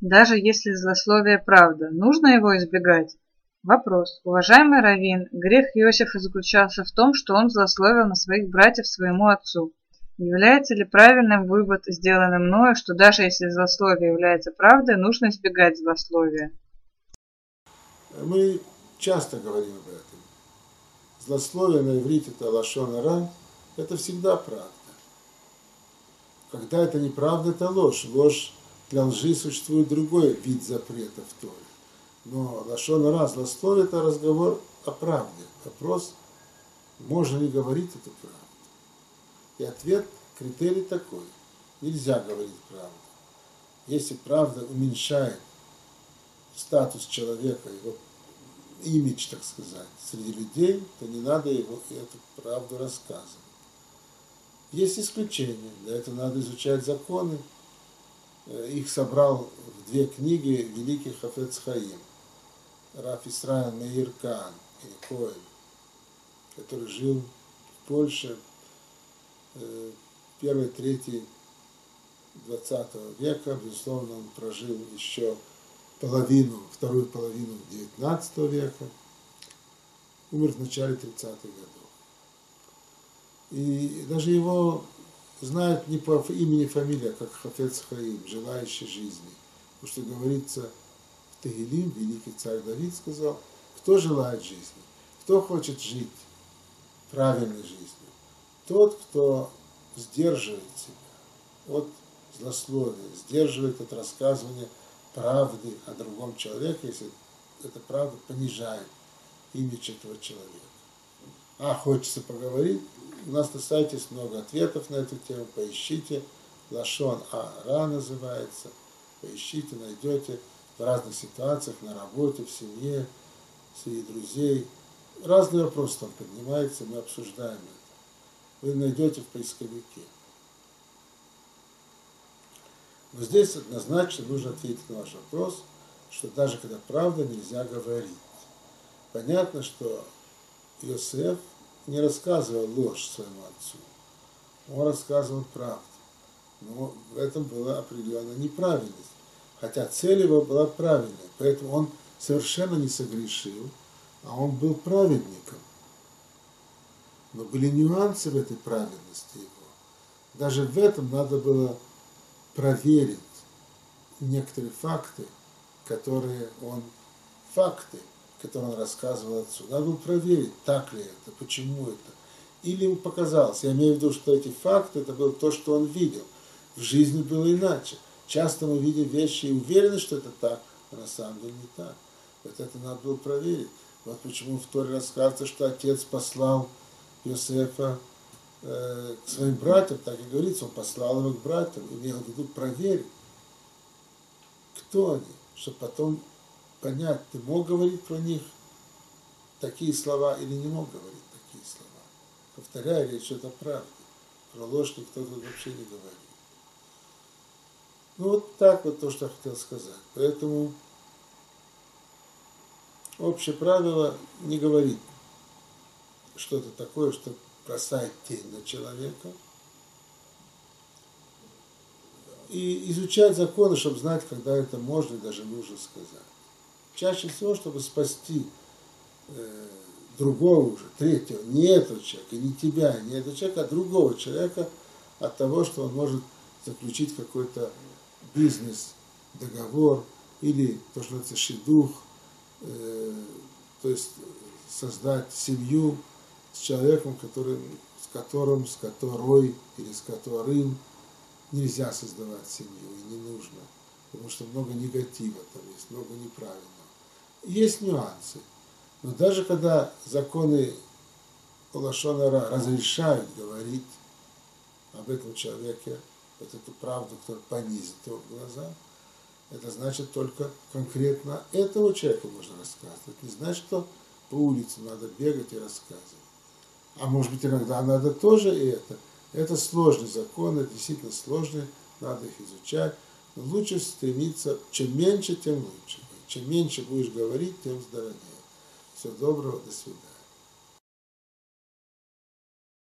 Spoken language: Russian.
Даже если злословие правда, нужно его избегать? Вопрос. Уважаемый раввин, грех Иосифа заключался в том, что он злословил на своих братьев своему отцу. Является ли правильным вывод, сделанный мною, что даже если злословие является правдой, нужно избегать злословия? Мы часто говорим об этом. Злословие на иврите это лашон ара, это всегда правда. Когда это неправда, это ложь. Ложь для лжи существует другой вид запрета в Торе. Но лашон ара, злословие, это разговор о правде. Вопрос, можно ли говорить эту правду. И ответ, критерий такой. Нельзя говорить правду. Если правда уменьшает статус человека, его имидж, так сказать, среди людей, то не надо его эту правду рассказывать. Есть исключения. Для этого надо изучать законы. Их собрал в две книги великий Хафец Хаим. Раф Исраил Меир Каан, или Коэн, который жил в Польше первой трети 20 века. Безусловно, он прожил еще вторую половину 19 века. Умер в начале 30-х годов. И даже его знают не по имени и фамилии, а как Хафец Хаим, желающий жизни. Потому что говорится в Тегилим, великий царь Давид сказал, кто желает жизни, кто хочет жить правильной жизнью, тот, кто сдерживает себя от злословия, сдерживает от рассказывания правды о другом человеке, если эта правда понижает имидж этого человека. Хочется поговорить? У нас на сайте есть много ответов на эту тему, поищите. Лашон ара называется. Поищите, найдете в разных ситуациях, на работе, в семье, среди друзей. Разные вопросы там поднимаются, мы обсуждаем это. Вы найдете в поисковике. Но здесь однозначно нужно ответить на ваш вопрос, что даже когда правда, нельзя говорить. Понятно, что Иосиф не рассказывал ложь своему отцу. Он рассказывал правду. Но в этом была определенная неправильность. Хотя цель его была правильной. Поэтому он совершенно не согрешил, а он был праведником. Но были нюансы в этой праведности его. Даже в этом надо было проверить некоторые факты, которые он рассказывал отцу. Надо было проверить, так ли это, почему это. Или ему показалось. Я имею в виду, что эти факты, это было то, что он видел. В жизни было иначе. Часто мы видим вещи и уверены, что это так, а на самом деле не так. Вот это надо было проверить. Вот почему в Торе рассказывается, что отец послал Иосифа к своим братьям, так и говорится, он послал его к братьям, имел в виду проверить, кто они, чтобы потом понять, ты мог говорить про них такие слова или не мог говорить такие слова. Повторяю, речь идет о правде. Про ложь никто тут вообще не говорит. Ну вот так вот то, что я хотел сказать. Поэтому общее правило не говорить что-то такое, что бросает тень на человека. И изучать законы, чтобы знать, когда это можно и даже нужно сказать. Чаще всего, чтобы спасти другого уже, третьего, не этого человека, не тебя, не этого человека, а другого человека от того, что он может заключить какой-то бизнес-договор или то, что называется шидух, то есть создать семью с человеком, с которой или с которым нельзя создавать семью и не нужно, потому что много негатива там есть, много неправильного. Есть нюансы, но даже когда законы лашон ара разрешают говорить об этом человеке, вот эту правду, которая понизит его в глаза, это значит только конкретно этого человека можно рассказывать. Не значит, что по улице надо бегать и рассказывать. А может быть, иногда надо тоже и это. Это сложные законы, действительно сложные, надо их изучать. Но лучше стремиться, чем меньше, тем лучше. Чем меньше будешь говорить, тем здоровее. Всего доброго, до свидания.